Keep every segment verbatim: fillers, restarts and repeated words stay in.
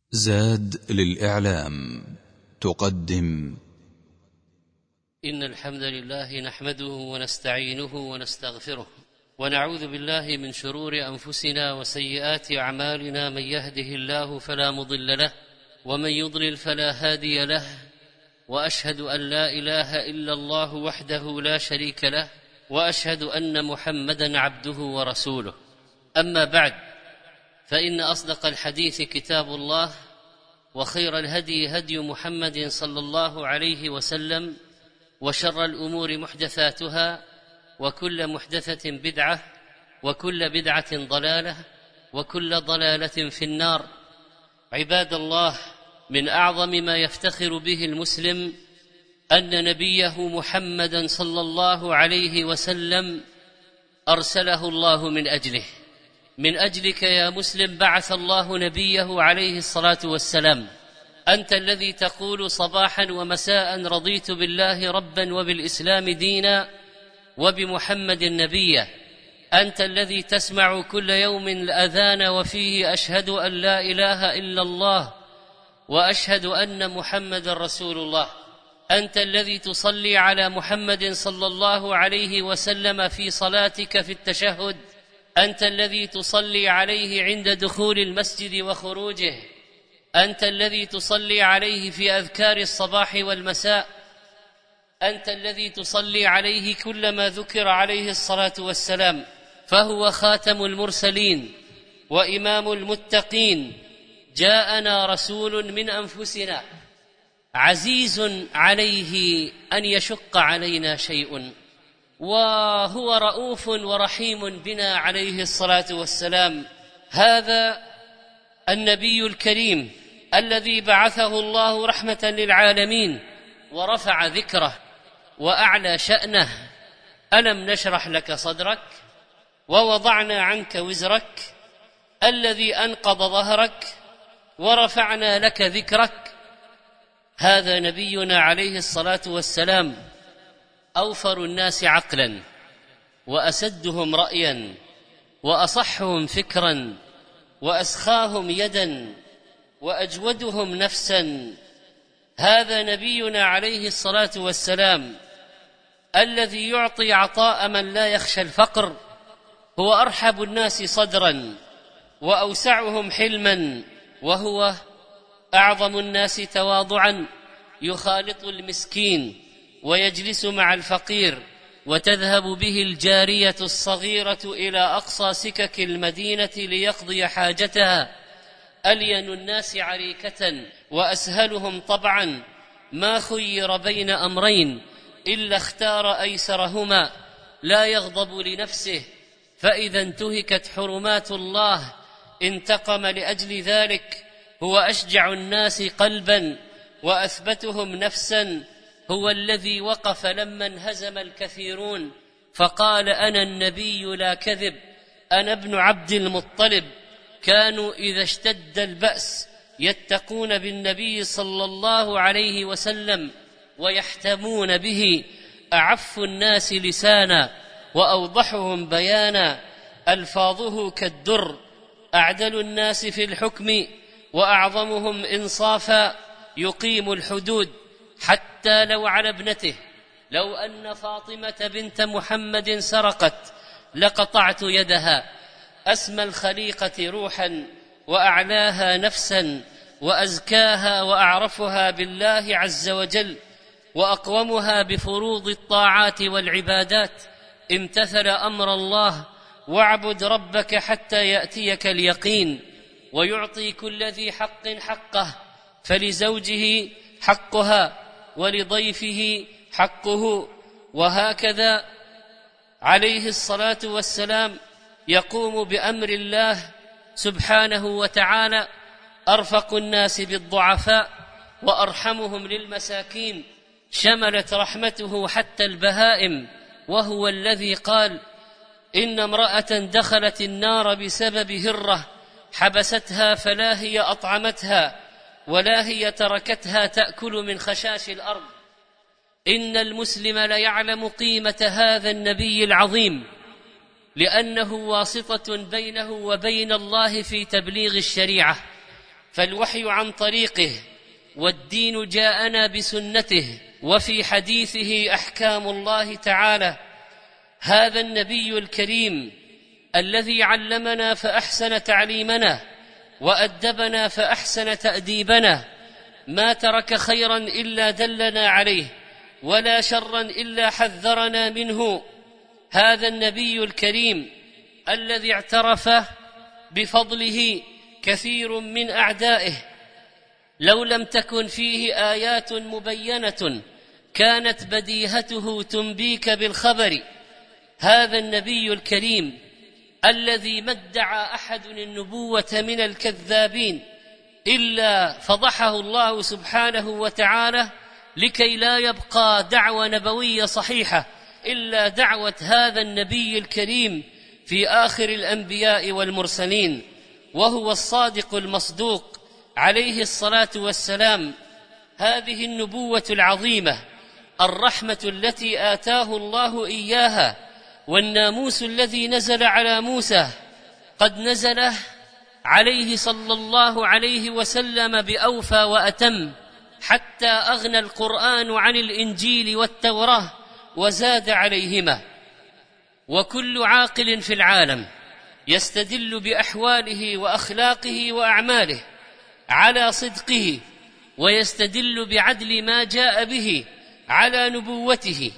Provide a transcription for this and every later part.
زاد للإعلام تقدم. إن الحمد لله نحمده ونستعينه ونستغفره ونعوذ بالله من شرور أنفسنا وسيئات أعمالنا. من يهده الله فلا مضل له ومن يضلل فلا هادي له، وأشهد أن لا إله إلا الله وحده لا شريك له، وأشهد أن محمدا عبده ورسوله. أما بعد، فإن أصدق الحديث كتاب الله، وخير الهدي هدي محمد صلى الله عليه وسلم، وشر الأمور محدثاتها، وكل محدثة بدعة، وكل بدعة ضلالة، وكل ضلالة في النار. عباد الله، من أعظم ما يفتخر به المسلم أن نبيه محمدا صلى الله عليه وسلم أرسله الله من أجله. من أجلك يا مسلم بعث الله نبيه عليه الصلاة والسلام. أنت الذي تقول صباحا ومساء رضيت بالله ربا وبالإسلام دينا وبمحمد نبيا. أنت الذي تسمع كل يوم الأذان وفيه أشهد أن لا إله إلا الله وأشهد أن محمد رسول الله. أنت الذي تصلي على محمد صلى الله عليه وسلم في صلاتك في التشهد. أنت الذي تصلي عليه عند دخول المسجد وخروجه. أنت الذي تصلي عليه في أذكار الصباح والمساء. أنت الذي تصلي عليه كلما ذكر عليه الصلاة والسلام، فهو خاتم المرسلين وإمام المتقين. جاءنا رسول من أنفسنا عزيز عليه أن يشق علينا شيء، وهو رؤوف ورحيم بنا عليه الصلاة والسلام. هذا النبي الكريم الذي بعثه الله رحمة للعالمين ورفع ذكره وأعلى شأنه. ألم نشرح لك صدرك ووضعنا عنك وزرك الذي أنقض ظهرك ورفعنا لك ذكرك. هذا نبينا عليه الصلاة والسلام، أوفر الناس عقلا، وأسدهم رأيا، وأصحهم فكرا، وأسخاهم يدا، وأجودهم نفسا. هذا نبينا عليه الصلاة والسلام الذي يعطي عطاء من لا يخشى الفقر. هو أرحب الناس صدرا وأوسعهم حلما، وهو أعظم الناس تواضعا. يخالط المسكين ويجلس مع الفقير، وتذهب به الجارية الصغيرة إلى أقصى سكك المدينة ليقضي حاجتها. ألين الناس عريكة وأسهلهم طبعا، ما خير بين أمرين إلا اختار أيسرهما. لا يغضب لنفسه، فإذا انتهكت حرمات الله انتقم لأجل ذلك. هو أشجع الناس قلبا وأثبتهم نفسا. هو الذي وقف لما انهزم الكثيرون فقال: أنا النبي لا كذب، أنا ابن عبد المطلب. كانوا إذا اشتد البأس يتقون بالنبي صلى الله عليه وسلم ويحتمون به. أعف الناس لسانا وأوضحهم بيانا، ألفاظه كالدر. أعدل الناس في الحكم وأعظمهم إنصافا، يقيم الحدود حتى لو على ابنته. لو أن فاطمة بنت محمد سرقت لقطعت يدها. أسمى الخليقة روحا وأعلاها نفسا، وأزكاها وأعرفها بالله عز وجل، وأقومها بفروض الطاعات والعبادات. امتثل أمر الله: واعبد ربك حتى يأتيك اليقين. ويعطي كل ذي حق حقه، فلزوجه حقها ولضيفه حقه. وهكذا عليه الصلاة والسلام يقوم بأمر الله سبحانه وتعالى. أرفق الناس بالضعفاء وأرحمهم للمساكين. شملت رحمته حتى البهائم، وهو الذي قال: إن امرأة دخلت النار بسبب هرة حبستها، فلا هي أطعمتها ولا هي تركتها تأكل من خشاش الأرض. إن المسلم ليعلم قيمة هذا النبي العظيم، لأنه واسطة بينه وبين الله في تبليغ الشريعة. فالوحي عن طريقه، والدين جاءنا بسنته، وفي حديثه أحكام الله تعالى. هذا النبي الكريم الذي علمنا فأحسن تعليمنا، وأدبنا فأحسن تأديبنا، ما ترك خيرا إلا دلنا عليه، ولا شرا إلا حذرنا منه. هذا النبي الكريم الذي اعترف بفضله كثير من أعدائه، لو لم تكن فيه آيات مبينة كانت بديهته تنبيك بالخبر. هذا النبي الكريم الذي ما ادعى أحد النبوة من الكذابين إلا فضحه الله سبحانه وتعالى، لكي لا يبقى دعوة نبوية صحيحة إلا دعوة هذا النبي الكريم في آخر الأنبياء والمرسلين، وهو الصادق المصدوق عليه الصلاة والسلام. هذه النبوة العظيمة، الرحمة التي آتاه الله إياها، والناموس الذي نزل على موسى، قد نزل عليه صلى الله عليه وسلم بأوفى وأتم، حتى أغنى القرآن عن الإنجيل والتوراة وزاد عليهما. وكل عاقل في العالم يستدل بأحواله وأخلاقه وأعماله على صدقه، ويستدل بعدل ما جاء به على نبوته.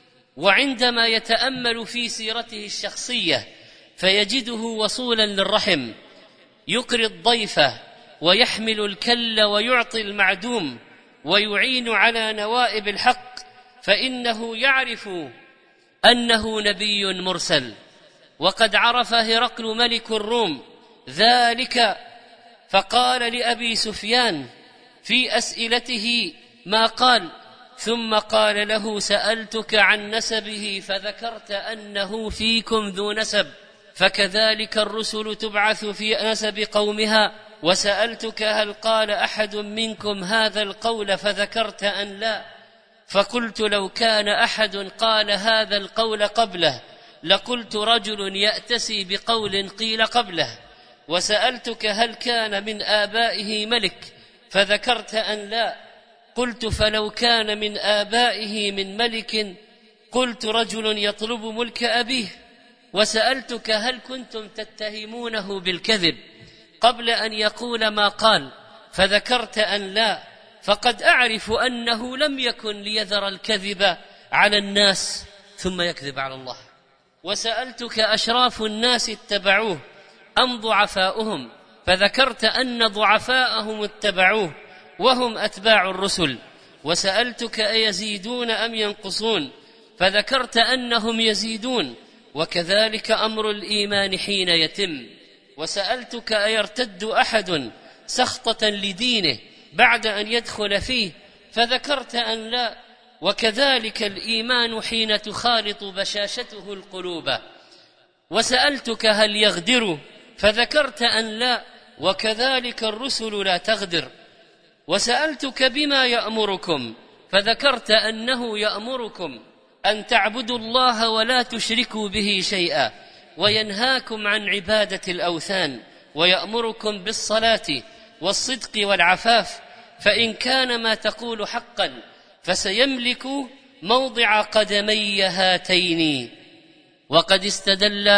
وعندما يتأمل في سيرته الشخصية فيجده وصولا للرحم، يقري الضيف ويحمل الكل ويعطي المعدوم، ويعين على نوائب الحق، فإنه يعرف أنه نبي مرسل. وقد عرف هرقل ملك الروم ذلك، فقال لأبي سفيان في أسئلته ما قال، ثم قال له: سألتك عن نسبه فذكرت أنه فيكم ذو نسب، فكذلك الرسل تبعث في نسب قومها. وسألتك هل قال أحد منكم هذا القول فذكرت أن لا، فقلت لو كان أحد قال هذا القول قبله لقلت رجل يأتسي بقول قيل قبله. وسألتك هل كان من آبائه ملك فذكرت أن لا، قلت فلو كان من آبائه من ملك قلت رجل يطلب ملك أبيه. وسألتك هل كنتم تتهمونه بالكذب قبل أن يقول ما قال فذكرت أن لا، فقد أعرف أنه لم يكن ليذر الكذب على الناس ثم يكذب على الله. وسألتك أشراف الناس اتبعوه أم ضعفاؤهم، فذكرت أن ضعفاءهم اتبعوه وهم أتباع الرسل. وسألتك أيزيدون أم ينقصون، فذكرت أنهم يزيدون، وكذلك أمر الإيمان حين يتم. وسألتك أيرتد أحد سخطة لدينه بعد أن يدخل فيه، فذكرت أن لا، وكذلك الإيمان حين تخالط بشاشته القلوب. وسألتك هل يغدر، فذكرت أن لا، وكذلك الرسل لا تغدر. وسألتك بما يأمركم، فذكرت أنه يأمركم أن تعبدوا الله ولا تشركوا به شيئا، وينهاكم عن عبادة الأوثان، ويأمركم بالصلاة والصدق والعفاف، فإن كان ما تقول حقا فسيملك موضع قدمي هاتين. وقد استدل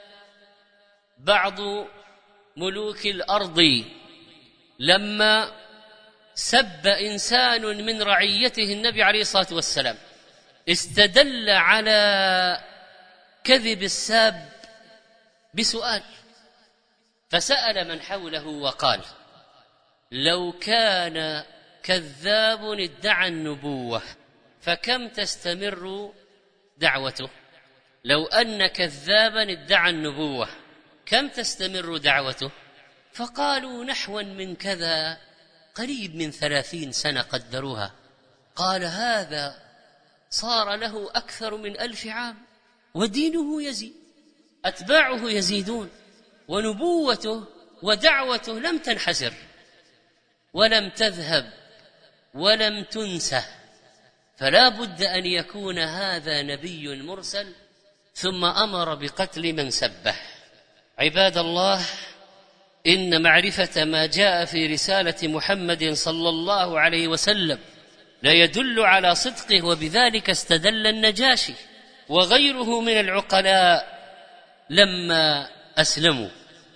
بعض ملوك الأرض لما سب إنسان من رعيته النبي عليه الصلاة والسلام، استدل على كذب الساب بسؤال، فسأل من حوله وقال: لو كان كذاب ادعى النبوة فكم تستمر دعوته؟ لو أن كذابا ادعى النبوة كم تستمر دعوته؟ فقالوا: نحوا من كذا، قريب من ثلاثين سنة قدروها. قال: هذا صار له أكثر من ألف عام ودينه يزيد، أتباعه يزيدون، ونبوته ودعوته لم تنحسر ولم تذهب ولم تنسى، فلا بد أن يكون هذا نبي مرسل. ثم أمر بقتل من سبه. عباد الله، إن معرفة ما جاء في رسالة محمد صلى الله عليه وسلم لا يدل على صدقه، وبذلك استدل النجاشي وغيره من العقلاء لما أسلموا.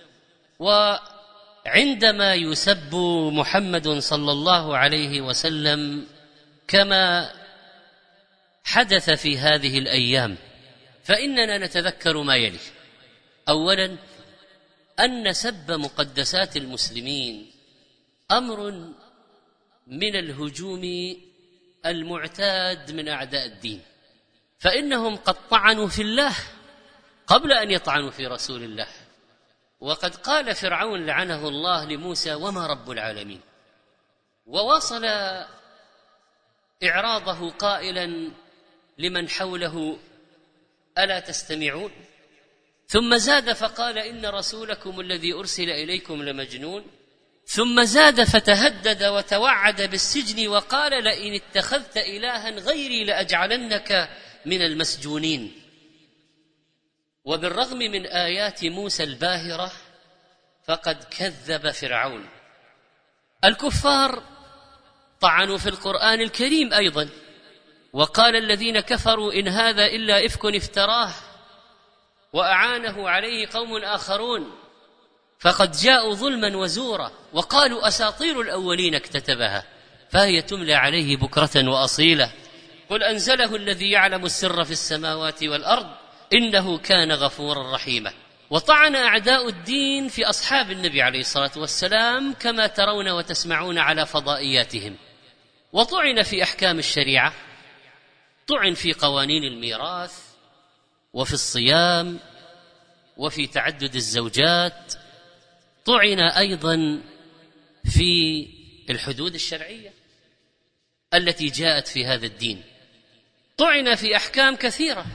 وعندما يسب محمد صلى الله عليه وسلم كما حدث في هذه الأيام، فإننا نتذكر ما يلي: أولا، أن سب مقدسات المسلمين أمر من الهجوم المعتاد من أعداء الدين، فإنهم قد طعنوا في الله قبل أن يطعنوا في رسول الله. وقد قال فرعون لعنه الله لموسى: وما رب العالمين، وواصل إعراضه قائلا لمن حوله: ألا تستمعون؟ ثم زاد فقال: إن رسولكم الذي أرسل إليكم لمجنون. ثم زاد فتهدد وتوعد بالسجن وقال: لئن اتخذت إلها غيري لأجعلنك من المسجونين. وبالرغم من آيات موسى الباهرة فقد كذب فرعون. الكفار طعنوا في القرآن الكريم أيضا، وقال الذين كفروا إن هذا إلا إفك افتراه وأعانه عليه قوم آخرون فقد جاءوا ظلما وزورا، وقالوا أساطير الأولين اكتتبها فهي تملى عليه بكرة وأصيلة، قل أنزله الذي يعلم السر في السماوات والأرض إنه كان غفورا رحيما. وطعن أعداء الدين في أصحاب النبي عليه الصلاة والسلام كما ترون وتسمعون على فضائياتهم، وطعن في أحكام الشريعة، طعن في قوانين الميراث وفي الصيام وفي تعدد الزوجات، طعن أيضا في الحدود الشرعية التي جاءت في هذا الدين، طعن في أحكام كثيرة،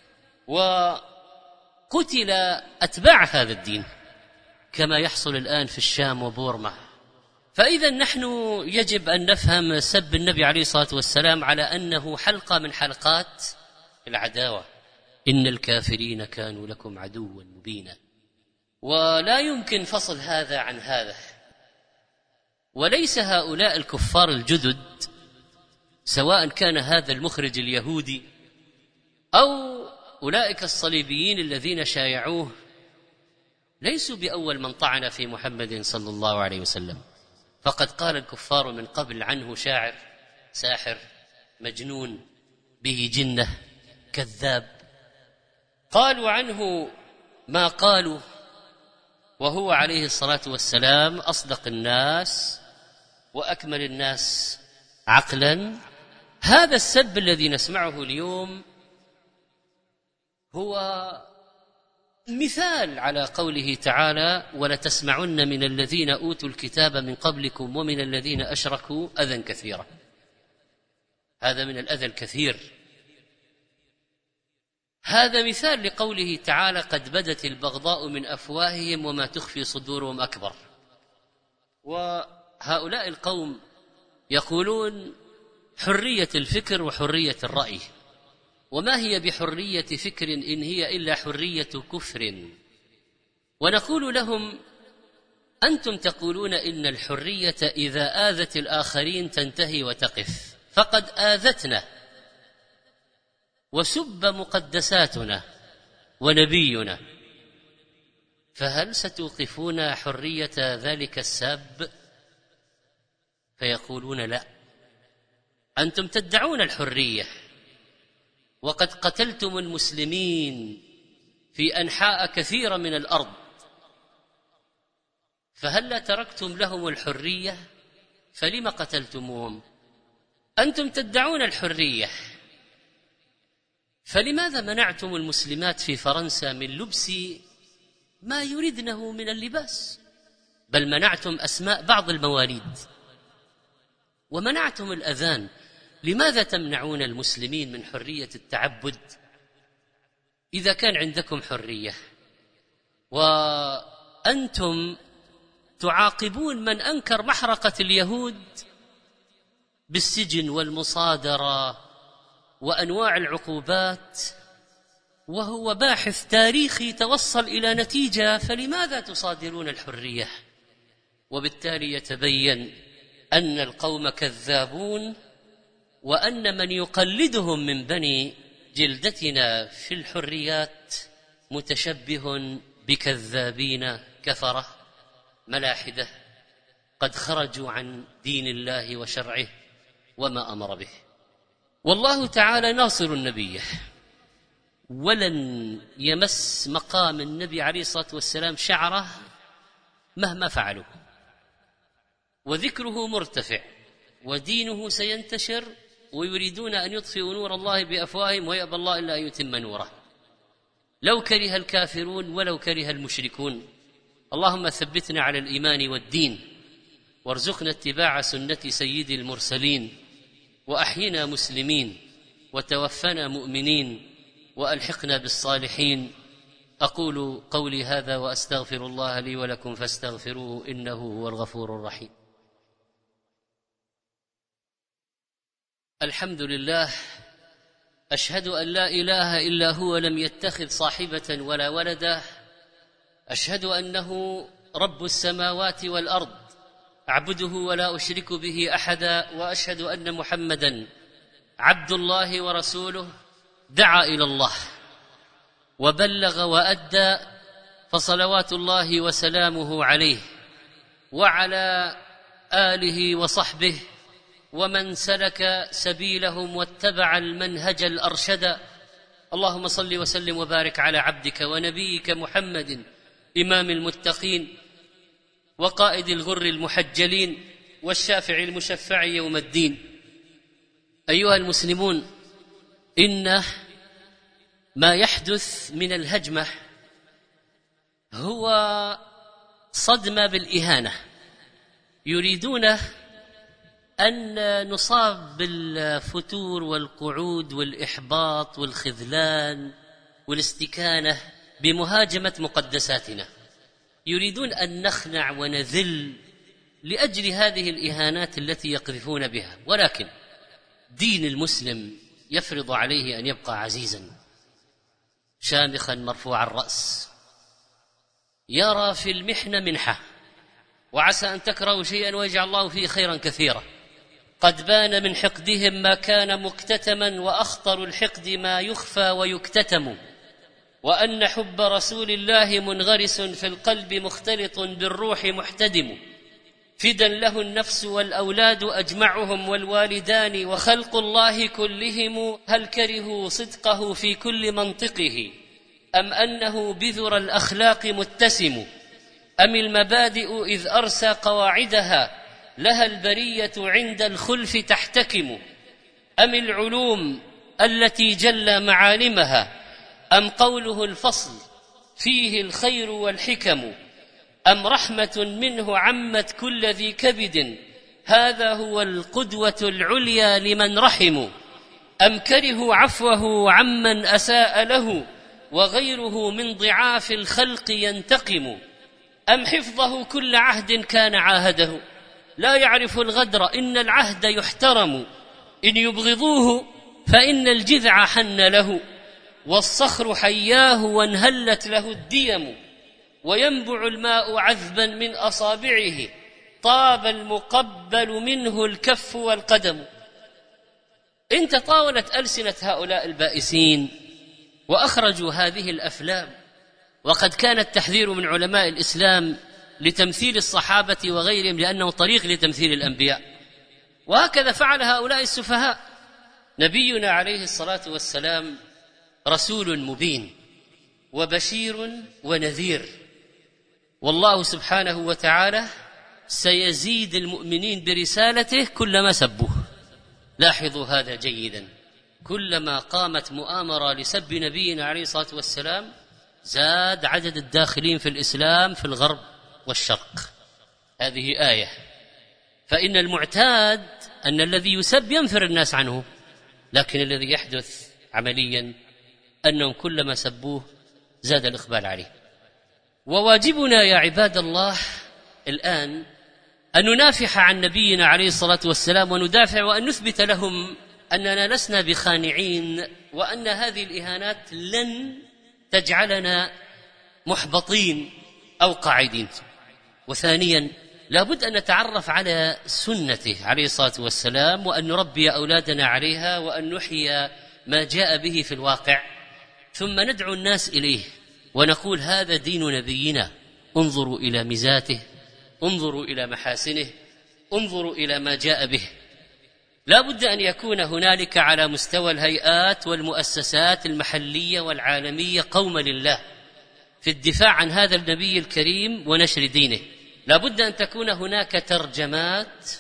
وقتل أتباع هذا الدين كما يحصل الآن في الشام وبورما. فإذا نحن يجب أن نفهم سب النبي عليه الصلاة والسلام على أنه حلقة من حلقات العداوة. إن الكافرين كانوا لكم عدوا مبينا، ولا يمكن فصل هذا عن هذا. وليس هؤلاء الكفار الجدد، سواء كان هذا المخرج اليهودي أو أولئك الصليبيين الذين شايعوه، ليسوا بأول من طعن في محمد صلى الله عليه وسلم، فقد قال الكفار من قبل عنه شاعر، ساحر، مجنون، به جنة، كذاب. قالوا عنه ما قالوا، وهو عليه الصلاة والسلام أصدق الناس وأكمل الناس عقلا. هذا السب الذي نسمعه اليوم هو مثال على قوله تعالى: ولتسمعن من الذين أوتوا الكتاب من قبلكم ومن الذين أشركوا أذى كثيرا. هذا من الأذى الكثير. هذا مثال لقوله تعالى: قد بدت البغضاء من أفواههم وما تخفي صدورهم أكبر. وهؤلاء القوم يقولون حرية الفكر وحرية الرأي، وما هي بحرية فكر إن هي إلا حرية كفر. ونقول لهم: أنتم تقولون إن الحرية إذا آذت الآخرين تنتهي وتقف، فقد آذتنا وسب مقدساتنا ونبينا، فهل ستوقفون حرية ذلك السب؟ فيقولون: لا، أنتم تدعون الحرية وقد قتلتم المسلمين في أنحاء كثيرة من الأرض، فهل لا تركتم لهم الحرية؟ فلم قتلتموهم؟ أنتم تدعون الحرية، فلماذا منعتم المسلمات في فرنسا من لبس ما يريدنه من اللباس؟ بل منعتم أسماء بعض المواليد ومنعتم الأذان. لماذا تمنعون المسلمين من حرية التعبد إذا كان عندكم حرية؟ وأنتم تعاقبون من أنكر محرقة اليهود بالسجن والمصادرة وأنواع العقوبات، وهو باحث تاريخي توصل إلى نتيجة، فلماذا تصادرون الحرية؟ وبالتالي يتبين أن القوم كذابون، وأن من يقلدهم من بني جلدتنا في الحريات متشبه بكذابين كفرة ملاحدة قد خرجوا عن دين الله وشرعه وما أمر به. والله تعالى ناصر النبي، ولن يمس مقام النبي عليه الصلاة والسلام شعره مهما فعلوا، وذكره مرتفع، ودينه سينتشر، ويريدون أن يطفئوا نور الله بأفواههم ويأبى الله إلا أن يتم نوره لو كره الكافرون ولو كره المشركون. اللهم ثبتنا على الإيمان والدين، وارزقنا اتباع سنة سيد المرسلين، وأحينا مسلمين، وتوفنا مؤمنين، وألحقنا بالصالحين. أقول قولي هذا وأستغفر الله لي ولكم فاستغفروه إنه هو الغفور الرحيم. الحمد لله، أشهد أن لا إله إلا هو لم يتخذ صاحبة ولا ولدا، أشهد أنه رب السماوات والأرض، أعبده ولا أشرك به أحدا، وأشهد أن محمدا عبد الله ورسوله، دعا إلى الله وبلغ وأدى، فصلوات الله وسلامه عليه وعلى آله وصحبه ومن سلك سبيلهم واتبع المنهج الأرشد. اللهم صل وسلم وبارك على عبدك ونبيك محمد إمام المتقين وقائد الغر المحجلين والشافع المشفع يوم الدين. أيها المسلمون، إن ما يحدث من الهجمة هو صدمة بالإهانة، يريدون أن نصاب بالفتور والقعود والإحباط والخذلان والاستكانة بمهاجمة مقدساتنا، يريدون أن نخنع ونذل لأجل هذه الإهانات التي يقذفون بها. ولكن دين المسلم يفرض عليه أن يبقى عزيزا شامخا مرفوع الرأس، يرى في المحنة منحة، وعسى أن تكرهوا شيئا ويجعل الله فيه خيرا كثيرا. قد بان من حقدهم ما كان مكتتما، وأخطر الحقد ما يخفى ويكتتم، وأن حب رسول الله منغرس في القلب مختلط بالروح محتدم، فدا له النفس والأولاد أجمعهم والوالدان، وخلق الله كلهم هل كرهوا صدقه في كل منطقه، أم أنه بذر الأخلاق متسم، أم المبادئ إذ أرسى قواعدها لها البرية عند الخلف تحتكم، أم العلوم التي جل معالمها، أم قوله الفصل فيه الخير والحكم، أم رحمة منه عمت كل ذي كبد، هذا هو القدوة العليا لمن رحموا، أم كرهوا عفوه عمن أساء له، وغيره من ضعاف الخلق ينتقم، أم حفظه كل عهد كان عاهده، لا يعرف الغدر إن العهد يحترم، إن يبغضوه فإن الجذع حن له، والصخر حياه وانهلت له الديم، وينبع الماء عذبا من أصابعه، طاب المقبل منه الكف والقدم. إن تطاولت ألسنة هؤلاء البائسين وأخرجوا هذه الأفلام، وقد كان التحذير من علماء الإسلام لتمثيل الصحابة وغيرهم لأنه طريق لتمثيل الأنبياء، وهكذا فعل هؤلاء السفهاء. نبينا عليه الصلاة والسلام رسول مبين وبشير ونذير، والله سبحانه وتعالى سيزيد المؤمنين برسالته كلما سبوه. لاحظوا هذا جيدا، كلما قامت مؤامرة لسب نبينا عليه الصلاة والسلام زاد عدد الداخلين في الإسلام في الغرب والشرق. هذه آية، فإن المعتاد أن الذي يسب ينفر الناس عنه، لكن الذي يحدث عمليا أنهم كلما سبوه زاد الإقبال عليه. وواجبنا يا عباد الله الآن أن ننافح عن نبينا عليه الصلاة والسلام، وندافع وأن نثبت لهم أننا لسنا بخانعين، وأن هذه الإهانات لن تجعلنا محبطين أو قاعدين. وثانيا لا بد أن نتعرف على سنته عليه الصلاة والسلام، وأن نربي أولادنا عليها، وأن نحيي ما جاء به في الواقع، ثم ندعو الناس إليه ونقول هذا دين نبينا، انظروا إلى ميزاته، انظروا إلى محاسنه، انظروا إلى ما جاء به. لا بد أن يكون هنالك على مستوى الهيئات والمؤسسات المحلية والعالمية قوم لله في الدفاع عن هذا النبي الكريم ونشر دينه. لا بد أن تكون هناك ترجمات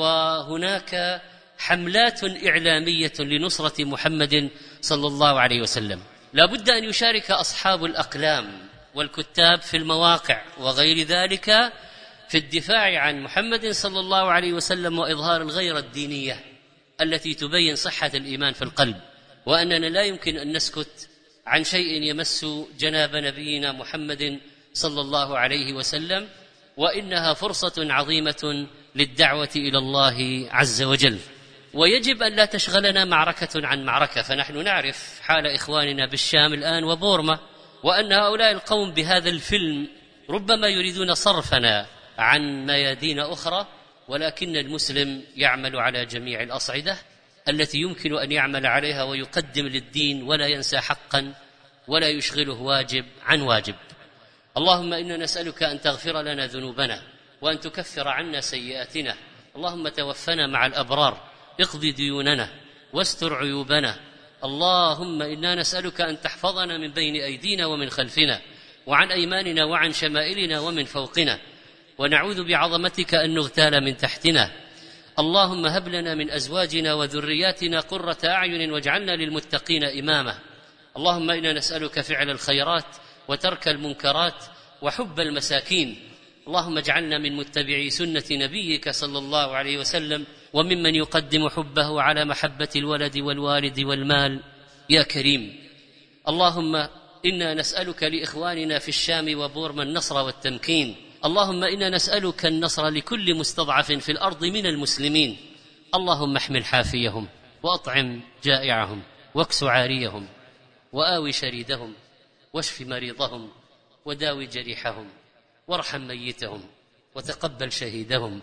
وهناك حملات إعلامية لنصرة محمد صلى الله عليه وسلم. لا بد أن يشارك أصحاب الأقلام والكتاب في المواقع وغير ذلك في الدفاع عن محمد صلى الله عليه وسلم وإظهار الغيرة الدينية التي تبين صحة الإيمان في القلب، وأننا لا يمكن أن نسكت عن شيء يمس جناب نبينا محمد صلى الله عليه وسلم، وإنها فرصة عظيمة للدعوة إلى الله عز وجل. ويجب أن لا تشغلنا معركة عن معركة، فنحن نعرف حال إخواننا بالشام الآن وبورما، وأن هؤلاء القوم بهذا الفيلم ربما يريدون صرفنا عن ميادين أخرى، ولكن المسلم يعمل على جميع الأصعدة التي يمكن أن يعمل عليها ويقدم للدين ولا ينسى حقا ولا يشغله واجب عن واجب. اللهم إنا نسألك أن تغفر لنا ذنوبنا وأن تكفر عنا سيئاتنا. اللهم توفنا مع الأبرار، اقضي ديوننا واستر عيوبنا. اللهم إنا نسألك أن تحفظنا من بين أيدينا ومن خلفنا وعن أيماننا وعن شمائلنا ومن فوقنا، ونعوذ بعظمتك أن نغتال من تحتنا. اللهم هب لنا من أزواجنا وذرياتنا قرة أعين واجعلنا للمتقين إماما. اللهم إنا نسألك فعل الخيرات وترك المنكرات وحب المساكين. اللهم اجعلنا من متبعي سنة نبيك صلى الله عليه وسلم، وممن يقدم حبه على محبة الولد والوالد والمال يا كريم. اللهم إنا نسألك لإخواننا في الشام وبورما النصر والتمكين. اللهم إنا نسألك النصر لكل مستضعف في الأرض من المسلمين. اللهم احمل حافيهم وأطعم جائعهم واكس عاريهم وآوي شريدهم واشف مريضهم وداوي جريحهم وارحم ميتهم وتقبل شهيدهم.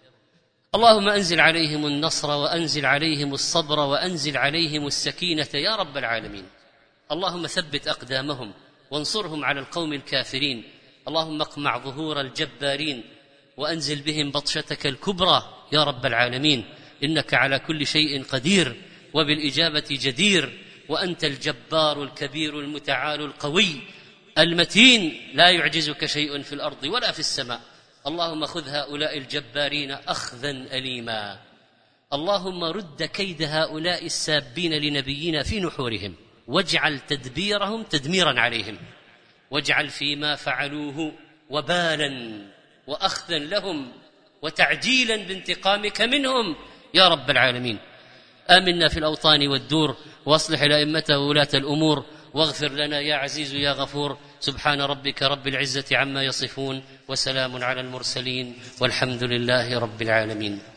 اللهم أنزل عليهم النصر وأنزل عليهم الصبر وأنزل عليهم السكينة يا رب العالمين. اللهم ثبت أقدامهم وانصرهم على القوم الكافرين. اللهم اقمع ظهور الجبارين وأنزل بهم بطشتك الكبرى يا رب العالمين، إنك على كل شيء قدير وبالإجابة جدير، وأنت الجبار الكبير المتعال القوي المتين، لا يعجزك شيء في الأرض ولا في السماء. اللهم خذ هؤلاء الجبارين أخذا أليما. اللهم رد كيد هؤلاء السابين لنبينا في نحورهم، واجعل تدبيرهم تدميرا عليهم، واجعل فيما فعلوه وبالا وأخذا لهم وتعجيلا بانتقامك منهم يا رب العالمين. آمنا في الأوطان والدور، واصلح الأئمة وولاة الأمور، واغفر لنا يا عزيز يا غفور. سبحان ربك رب العزة عما يصفون، وسلام على المرسلين، والحمد لله رب العالمين.